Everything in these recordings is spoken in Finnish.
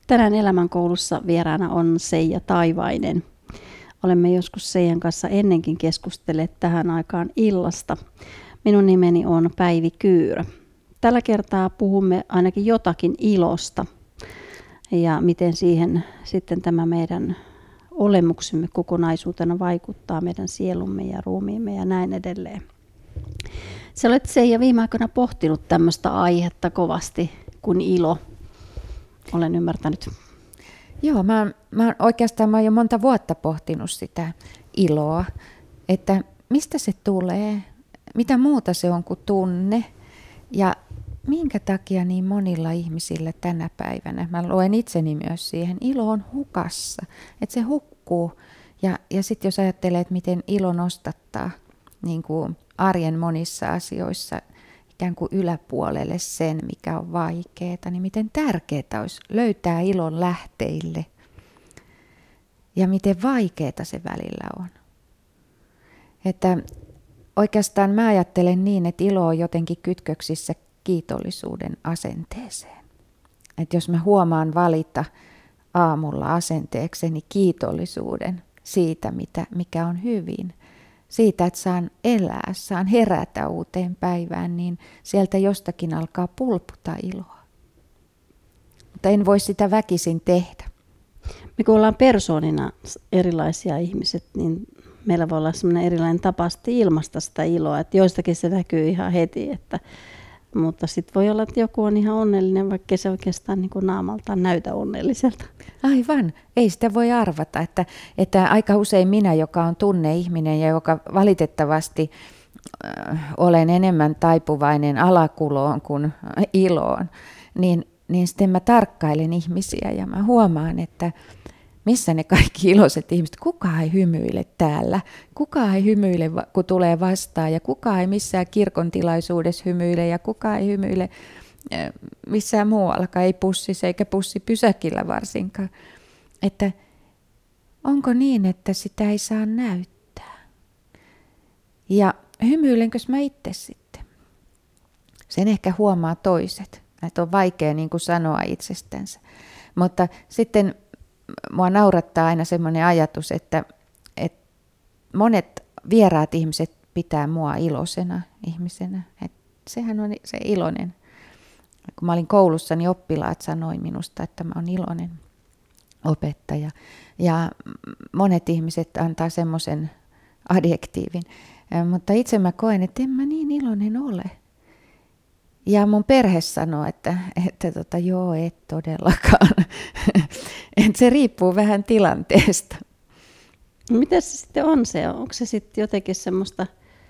Tänään Elämänkoulussa vieraana on Seija Taivainen. Olemme joskus Seijan kanssa ennenkin keskustelleet tähän aikaan illasta. Minun nimeni on Päivi Kyyrö. Tällä kertaa puhumme ainakin jotakin ilosta ja miten siihen sitten tämä meidän olemuksemme kokonaisuutena vaikuttaa meidän sielumme ja ruumiimme ja näin edelleen. Sä olet, Seija, viime aikoina pohtinut tämmöistä aihetta kovasti kuin ilo. Olen ymmärtänyt. Joo, mä oon jo monta vuotta pohtinut sitä iloa, että mistä se tulee, mitä muuta se on kuin tunne ja minkä takia niin monilla ihmisillä tänä päivänä, mä luen itseni myös siihen, ilo on hukassa, että se hukkuu ja sitten jos ajattelee, että miten ilo nostattaa niin kuin arjen monissa asioissa ikään kuin yläpuolelle sen, mikä on vaikeaa, niin miten tärkeää olisi löytää ilon lähteille ja miten vaikeaa se välillä on. Että oikeastaan mä ajattelen niin, että ilo on jotenkin kytköksissä kiitollisuuden asenteeseen. Että jos mä huomaan valita aamulla asenteekseni kiitollisuuden siitä, mikä on hyvin, siitä, että saan elää, saan herätä uuteen päivään, niin sieltä jostakin alkaa pulputa iloa. Mutta en voi sitä väkisin tehdä. Me kun ollaan persoonina erilaisia ihmiset, niin meillä voi olla sellainen erilainen tapa ilmaista sitä iloa, että joistakin se näkyy ihan heti, mutta sitten voi olla, että joku on ihan onnellinen, vaikka se oikeastaan niin kuin naamaltaan näytä onnelliselta. Aivan, ei sitä voi arvata, että aika usein minä, joka on tunneihminen ja joka valitettavasti olen enemmän taipuvainen alakuloon kuin iloon, niin sitten mä tarkkailen ihmisiä ja mä huomaan, että missä ne kaikki iloiset ihmiset, kukaan ei hymyile täällä, kukaan ei hymyile, kun tulee vastaan ja kukaan ei missään kirkon tilaisuudessa hymyile ja kukaan ei hymyile missään muuallakaan, ei pussissa eikä pussipysäkillä varsinkaan. Että onko niin, että sitä ei saa näyttää? Ja hymyilenkö mä itse sitten? Sen ehkä huomaa toiset, että on vaikea niin kuin sanoa itsestänsä. Mutta sitten mua naurattaa aina semmoinen ajatus, että monet vieraat ihmiset pitää mua iloisena ihmisenä. Että sehän on se iloinen. Kun mä olin koulussa, niin oppilaat sanoi minusta, että mä oon iloinen opettaja. Ja monet ihmiset antaa semmoisen adjektiivin. Mutta itse mä koen, että en mä niin iloinen ole. Ja mun perhe sanoo, että joo, et todellakaan. Et se riippuu vähän tilanteesta. Mitä se sitten on se? Onko se sitten jotenkin semmoista,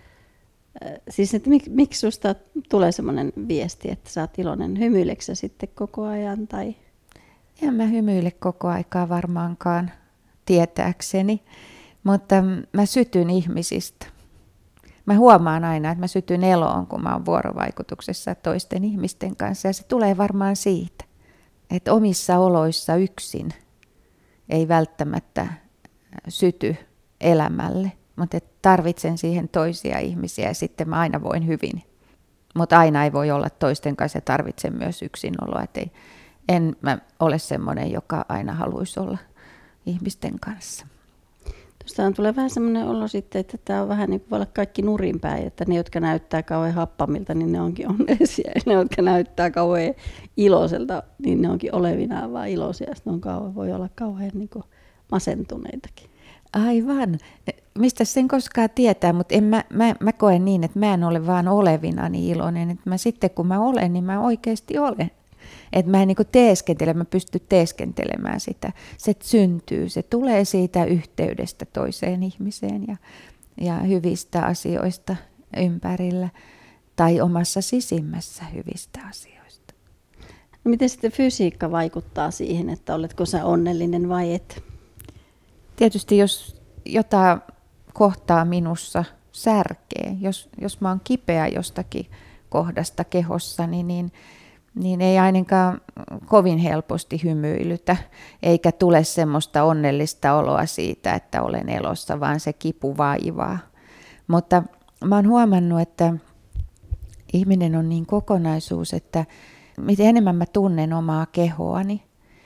siis että miksi susta tulee semmoinen viesti, että sä oot iloinen? Hymyileksä sä sitten koko ajan? Tai? En mä hymyile koko aikaa varmaankaan tietääkseni, mutta mä sytyn ihmisistä. Mä huomaan aina, että mä sytyn eloon, kun mä oon vuorovaikutuksessa toisten ihmisten kanssa. Ja se tulee varmaan siitä, että omissa oloissa yksin ei välttämättä syty elämälle. Mutta tarvitsen siihen toisia ihmisiä ja sitten mä aina voin hyvin. Mutta aina ei voi olla toisten kanssa ja tarvitsen myös yksinoloa. En mä ole semmoinen, joka aina haluaisi olla ihmisten kanssa. Tuostahan tulee vähän semmoinen olo sitten, että tämä on vähän niin kuin voi olla kaikki nurinpäin, että ne, jotka näyttää kauhean happamilta, niin ne onkin onnellisia. Ja ne, jotka näyttää kauhean iloiselta, niin ne onkin olevinaan vaan iloisia. Sitten voi olla kauhean niin kuin masentuneitakin. Aivan. Mistä sen koskaan tietää, mutta mä koen niin, että mä en ole vaan olevinani iloinen. Että mä sitten kun mä olen, niin mä oikeasti olen. Että mä en niin kuin teeskentele, mä pystyn teeskentelemään sitä. Se syntyy, se tulee siitä yhteydestä toiseen ihmiseen ja hyvistä asioista ympärillä tai omassa sisimmässä hyvistä asioista. No miten sitten fysiikka vaikuttaa siihen, että oletko sä onnellinen vai et? Tietysti jos jotain kohtaa minussa särkee, jos mä oon kipeä jostakin kohdasta kehossani, niin ei ainakaan kovin helposti hymyilytä, eikä tule semmoista onnellista oloa siitä, että olen elossa, vaan se kipu vaivaa. Mutta mä oon huomannut, että ihminen on niin kokonaisuus, että mitä enemmän mä tunnen omaa kehoani,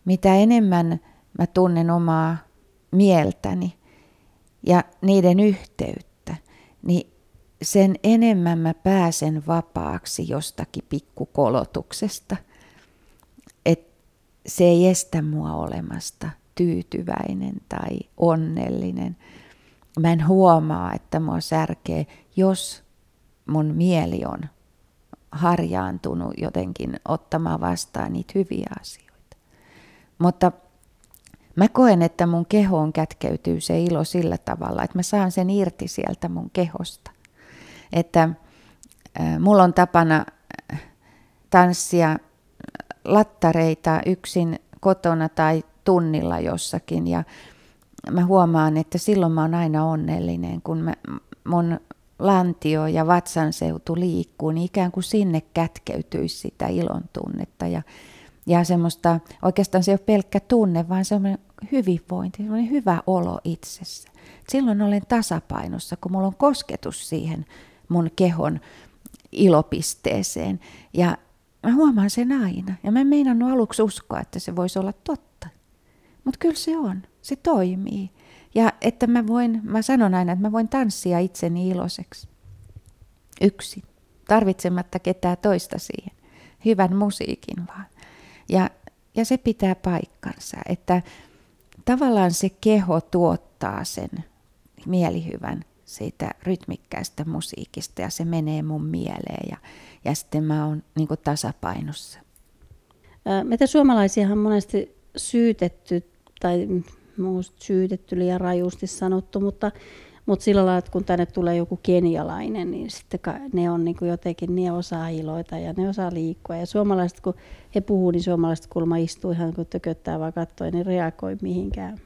mitä enemmän mä tunnen omaa mieltäni ja niiden yhteyttä, niin sen enemmän mä pääsen vapaaksi jostakin pikkukolotuksesta. Et se ei estä mua olemasta tyytyväinen tai onnellinen. Mä en huomaa, että mua särkee, jos mun mieli on harjaantunut jotenkin ottamaan vastaan niitä hyviä asioita. Mutta mä koen, että mun kehoon kätkeytyy se ilo sillä tavalla, että mä saan sen irti sieltä mun kehosta. Että mulla on tapana tanssia lattareita yksin kotona tai tunnilla jossakin. Ja mä huomaan, että silloin mä oon aina onnellinen, kun mun lantio ja vatsanseutu liikkuu, niin ikään kuin sinne kätkeytyisi sitä ilon tunnetta. Ja semmoista, oikeastaan se ei ole pelkkä tunne, vaan semmoinen hyvinvointi, semmoinen hyvä olo itsessä. Silloin olen tasapainossa, kun mulla on kosketus siihen mun kehon ilopisteeseen. Ja mä huomaan sen aina. Ja mä en meinannut aluksi uskoa, että se voisi olla totta. Mutta kyllä se on. Se toimii. Ja että mä sanon aina, että mä voin tanssia itseni iloiseksi. Yksin. Tarvitsematta ketään toista siihen. Hyvän musiikin vaan. Ja se pitää paikkansa, että tavallaan se keho tuottaa sen mielihyvän siitä rytmikkäästä musiikista ja se menee mun mieleen ja sitten mä oon niin kuin tasapainossa. Meitä suomalaisiahan monesti syytetty tai syytetty liian rajusti sanottu, mutta sillä lailla, että kun tänne tulee joku kenialainen, niin sitten ne on niin kuin jotenkin, ne osaa iloita ja ne osaa liikkua. Ja suomalaiset, kun he puhuu, niin suomalaiset kulma istuu ihan kun tököttää vaan katsoo, niin reagoi mihinkään.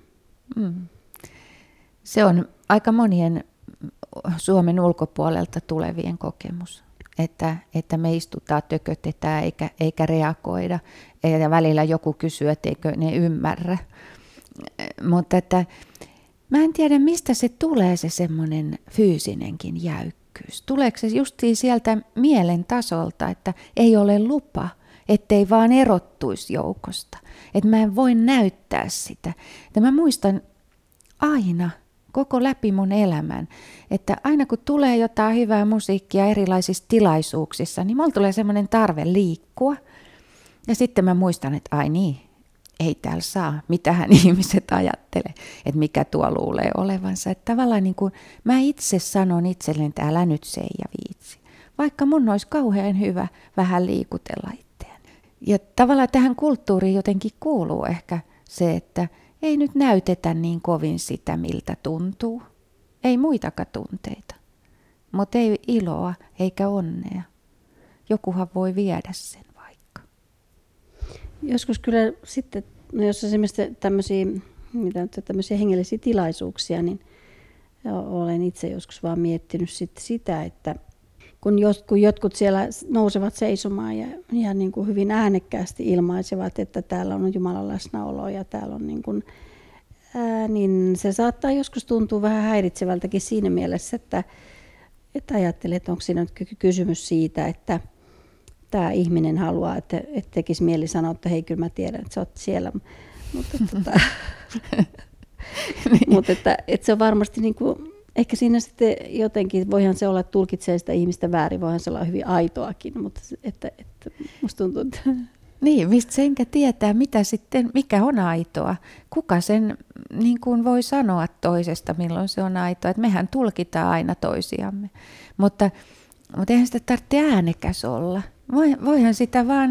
Se on aika monien Suomen ulkopuolelta tulevien kokemus, että me istutaan, tökötetään eikä reagoida. Ja välillä joku kysyy, etteikö ne ymmärrä. Mutta että mä en tiedä, mistä se tulee se semmoinen fyysinenkin jäykkyys. Tuleeko se justiin sieltä mielen tasolta, että ei ole lupa, ettei vaan erottuisi joukosta. Että mä en voi näyttää sitä. Että mä muistan aina koko läpi mun elämän, että aina kun tulee jotain hyvää musiikkia erilaisissa tilaisuuksissa, niin mulla tulee semmoinen tarve liikkua. Ja sitten mä muistan, että ai niin, ei täällä saa, mitähän ihmiset ajattelee, että mikä tuo luulee olevansa. Että tavallaan niin kuin mä itse sanon itselleni, että älä nyt Seija viitsi. Vaikka mun olisi kauhean hyvä vähän liikutella itseään. Ja tavallaan tähän kulttuuriin jotenkin kuuluu ehkä se, että ei nyt näytetä niin kovin sitä, miltä tuntuu. Ei muitakaan tunteita, mutta ei iloa eikä onnea. Jokuhan voi viedä sen vaikka. Joskus kyllä sitten, jos esimerkiksi tämmöisiä hengellisiä tilaisuuksia, niin olen itse joskus vaan miettinyt sitä, että kun jotkut siellä nousevat seisomaan ja niin kuin hyvin äänekkäästi ilmaisevat, että täällä on Jumalan läsnäolo ja täällä on niin se saattaa joskus tuntua vähän häiritsevältäkin siinä mielessä, että ajattelee, että onko siinä kysymys siitä, että tämä ihminen haluaa, että tekisi mieli sanoa, että hei, kyllä mä tiedän, että sä oot siellä. Mutta että se on varmasti niin kuin, ehkä siinä sitten jotenkin, voihan se olla, että tulkitsee sitä ihmistä väärin, voihan se olla hyvin aitoakin, mutta että musta tuntuu, että niin, mistä senkä tietää, mikä on aitoa. Kuka sen niin kuin voi sanoa toisesta, milloin se on aitoa. Että mehän tulkitaan aina toisiamme. Mutta eihän sitä tarvitse äänekäs olla. Voihan sitä vaan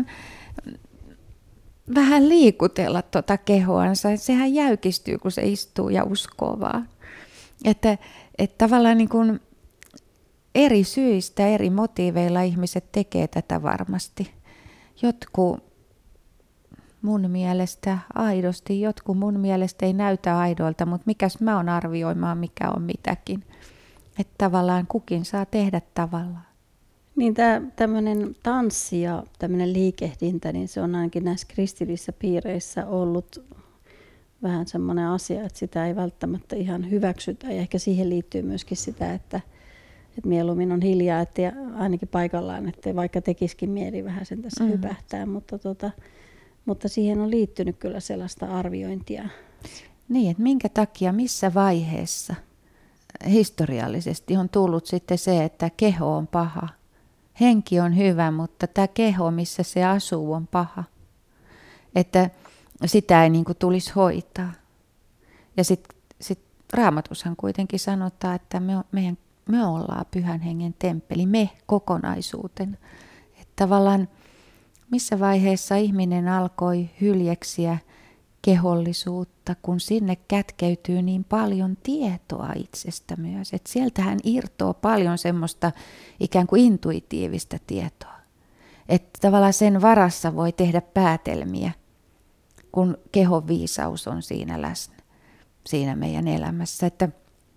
vähän liikutella tuota kehoansa. Sehän jäykistyy, kun se istuu ja uskoo vaan. Että tavallaan niin kuin eri syistä, eri motiiveilla ihmiset tekee tätä varmasti. Jotkut mun mielestä aidosti, jotkut mun mielestä ei näytä aidolta, mutta mikäs mä oon arvioimaan, mikä on mitäkin. Että tavallaan kukin saa tehdä tavallaan. Niin tämmöinen tanssi ja tämmöinen liikehdintä, niin se on ainakin näissä kristillisissä piireissä ollut vähän semmoinen asia, että sitä ei välttämättä ihan hyväksytä. Ja ehkä siihen liittyy myöskin sitä, että mieluummin on hiljaa, että ainakin paikallaan, että vaikka tekisikin mieli vähän sen tässä hypähtää. mutta siihen on liittynyt kyllä sellaista arviointia. Niin, että minkä takia, missä vaiheessa historiallisesti on tullut sitten se, että keho on paha. Henki on hyvä, mutta tämä keho, missä se asuu, on paha. Että sitä ei niin kuin tulisi hoitaa. Ja sitten Raamatushan kuitenkin sanotaan, että me ollaan Pyhän Hengen temppeli, me kokonaisuutena. Että tavallaan missä vaiheessa ihminen alkoi hyljeksiä kehollisuutta, kun sinne kätkeytyy niin paljon tietoa itsestä myös. Että sieltähän irtoaa paljon semmoista ikään kuin intuitiivista tietoa. Että tavallaan sen varassa voi tehdä päätelmiä, kun kehon viisaus on siinä läsnä, siinä meidän elämässä. Että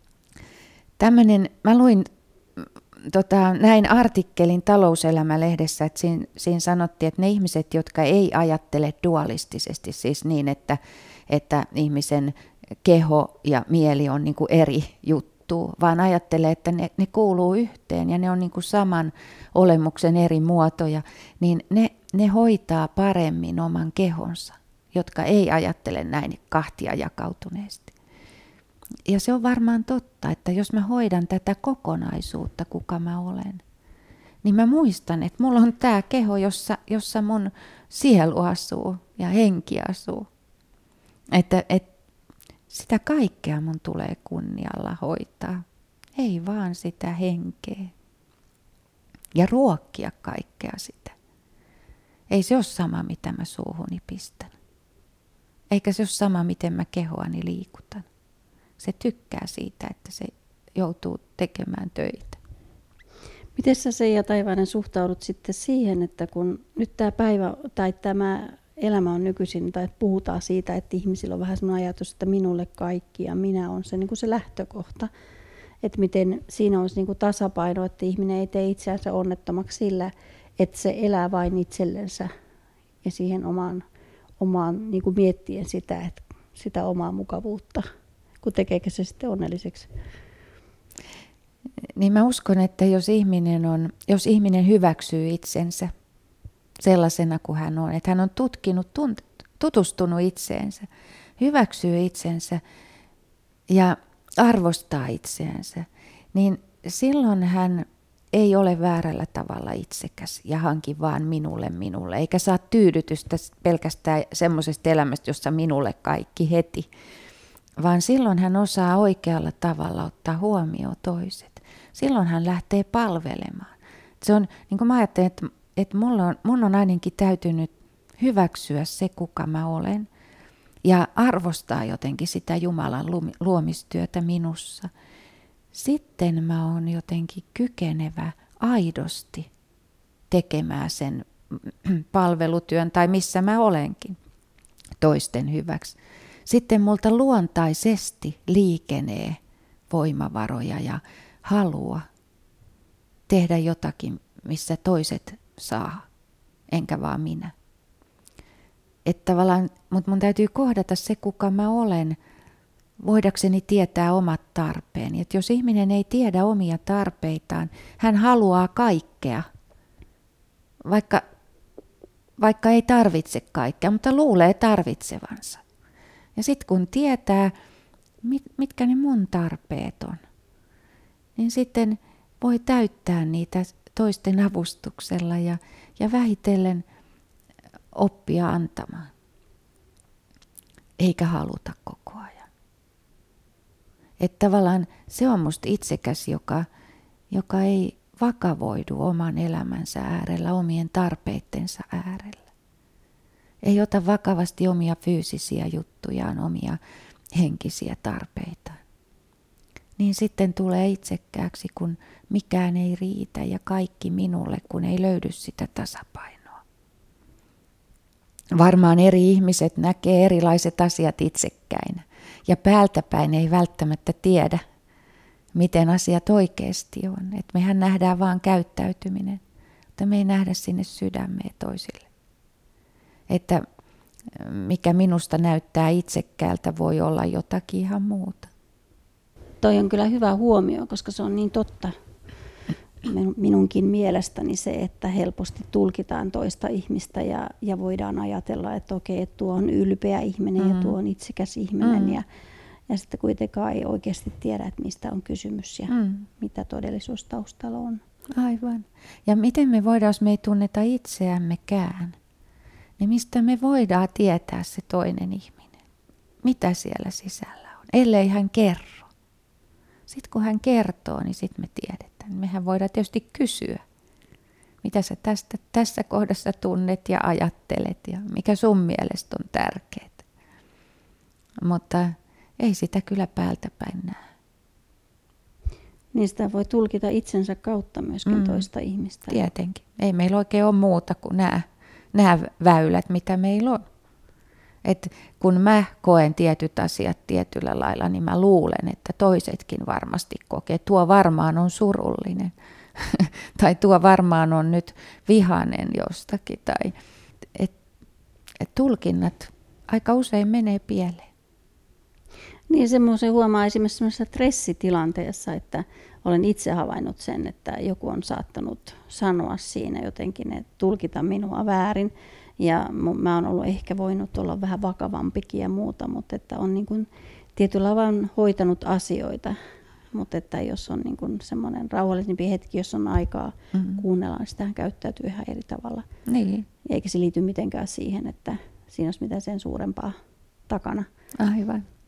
mä luin näin artikkelin Talouselämä-lehdessä, että siinä sanottiin, että ne ihmiset, jotka ei ajattele dualistisesti, siis niin, että ihmisen keho ja mieli on niin kuin eri juttu, vaan ajattelee, että ne kuuluu yhteen ja ne on niin kuin saman olemuksen eri muotoja, niin ne hoitaa paremmin oman kehonsa, jotka ei ajattele näin kahtia jakautuneesti. Ja se on varmaan totta, että jos mä hoidan tätä kokonaisuutta, kuka mä olen, niin mä muistan, että mulla on tämä keho, jossa mun sielu asuu ja henki asuu. Että sitä kaikkea mun tulee kunnialla hoitaa, ei vaan sitä henkeä. Ja ruokkia kaikkea sitä. Ei se ole sama, mitä mä suuhuni pistän. Eikä se ole sama, miten mä kehoani liikutan. Se tykkää siitä, että se joutuu tekemään töitä. Miten sä, Seija Taivainen, suhtaudut sitten siihen, että kun nyt tämä päivä tai tämä elämä on nykyisin, tai puhutaan siitä, että ihmisillä on vähän sellainen ajatus, että minulle kaikki ja minä on se, niin kuin se lähtökohta. Että miten siinä olisi niin kuin tasapaino, että ihminen ei tee itseänsä onnettomaksi sillä, että se elää vain itsellensä ja siihen omaan niin kuin miettien sitä omaa mukavuutta, kun tekeekö se sitten onnelliseksi. Niin mä uskon, että jos ihminen hyväksyy itsensä sellaisena kuin hän on, että hän on tutustunut itseensä, hyväksyy itsensä ja arvostaa itseänsä, niin silloin hän ei ole väärällä tavalla itsekäs ja hanki vaan minulle, eikä saa tyydytystä pelkästään semmoisesta elämästä, jossa minulle kaikki heti, vaan silloin hän osaa oikealla tavalla ottaa huomioon toiset. Silloin hän lähtee palvelemaan. Se on, niin kuin mä ajattelen, että mun on ainakin täytynyt hyväksyä se, kuka mä olen, ja arvostaa jotenkin sitä Jumalan luomistyötä minussa. Sitten mä oon jotenkin kykenevä aidosti tekemään sen palvelutyön, tai missä mä olenkin, toisten hyväksi. Sitten multa luontaisesti liikenee voimavaroja ja halua tehdä jotakin, missä toiset saa, enkä vaan minä. Että tavallaan, mutta mun täytyy kohdata se, kuka mä olen, voidakseni tietää omat tarpeeni. Että jos ihminen ei tiedä omia tarpeitaan, hän haluaa kaikkea, vaikka ei tarvitse kaikkea, mutta luulee tarvitsevansa. Ja sitten kun tietää, mitkä ne mun tarpeet on, niin sitten voi täyttää niitä toisten avustuksella ja vähitellen oppia antamaan. Eikä haluta koko ajan. Että tavallaan se on musta itsekäs, joka ei vakavoidu oman elämänsä äärellä, omien tarpeittensa äärellä. Ei ota vakavasti omia fyysisiä juttujaan, omia henkisiä tarpeitaan. Niin sitten tulee itsekkääksi, kun mikään ei riitä ja kaikki minulle, kun ei löydy sitä tasapainoa. Varmaan eri ihmiset näkee erilaiset asiat itsekkäinä ja päältäpäin ei välttämättä tiedä, miten asiat oikeasti on. Et mehän nähdään vaan käyttäytyminen, mutta me ei nähdä sinne sydämeen toisille. Että mikä minusta näyttää itsekkäältä, voi olla jotakin ihan muuta. Toi on kyllä hyvä huomio, koska se on niin totta. minunkin mielestäni se, että helposti tulkitaan toista ihmistä ja voidaan ajatella, että okei, että tuo on ylpeä ihminen ja tuo on itsekäs ihminen ja sitten kuitenkaan ei oikeasti tiedä, että mistä on kysymys ja mitä todellisuus taustalla on. Aivan. Ja miten me voidaan, jos me ei tunneta itseämmekään, niin mistä me voidaan tietää se toinen ihminen? Mitä siellä sisällä on, ellei hän kerro. Sitten kun hän kertoo, niin sitten me tiedetään. Mehän voidaan tietysti kysyä, mitä sä tässä kohdassa tunnet ja ajattelet ja mikä sun mielestä on tärkeää. Mutta ei sitä kyllä päältä päin näe. Niin sitä voi tulkita itsensä kautta myöskin toista ihmistä. Tietenkin. Ei meillä oikein ole muuta kuin nämä väylät, mitä meillä on. Et kun mä koen tietyt asiat tietyllä lailla, niin mä luulen, että toisetkin varmasti kokee. Tuo varmaan on surullinen tai tuo varmaan on nyt vihainen jostakin. Tai, et tulkinnat aika usein menee pieleen. Niin semmoisen huomaa esimerkiksi semmoisessa stressitilanteessa, että olen itse havainnut sen, että joku on saattanut sanoa siinä jotenkin, että tulkita minua väärin. Ja mä oon ollut ehkä voinut olla vähän vakavampikin ja muuta, mutta että on niin kuin tietyllä tavalla hoitanut asioita. Mutta että jos on niin kuin semmoinen rauhallisempi hetki, jos on aikaa kuunnella, niin sitähän käyttäytyy ihan eri tavalla. Niin. Eikä se liity mitenkään siihen, että siinä olisi mitään sen suurempaa takana. Aivan.